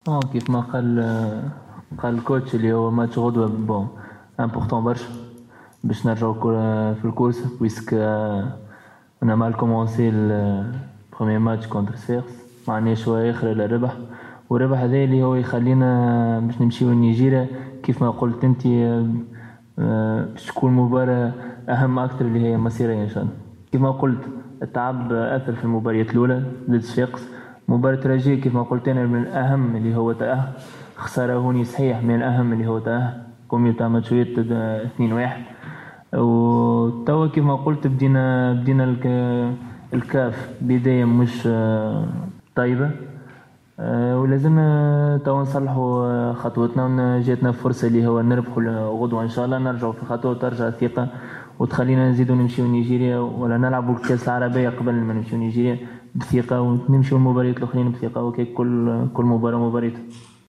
اه كيف ما قال الكوتش اللي هو ماتش غدوة بون امبورتون برشا باش نرجعو في الكورس بويسك انا مال كومونسي البروميير ماتش كونتر سيرس معناش شوية اخر الى ربح، وربح هذا اللي هو يخلينا باش نمشيو لنيجيريا كيف ما قلت انت. باش تكون مباراة اهم اكتر اللي هي مصيرية ان شاء الله. كيف ما قلت التعب اثر في المباريات الاولى ضد صفاقس. مباراة رجاء كيف ما قلت أنا من الأهم اللي هو تأهل، خسارة هوني صحيح من الأهم اللي هو تأهل كوميو تاع ماتشويت 2-1. وتوا كيف ما قلت بدينا الكاف بداية مش طيبة. ولازمنا توا نصلحوا خطوتنا، جاتنا فرصة اللي هو نربحوا غدوة إن شاء الله، نرجعوا في الخطوة وترجع الثقة وتخلينا نزيدوا نمشيو نيجيريا ولا نلعبوا الكأس العربية قبل ما نمشيو نيجيريا بثقة ونمشيو المباريات الأخرين بثقة، وكي كل مباراة مباريات.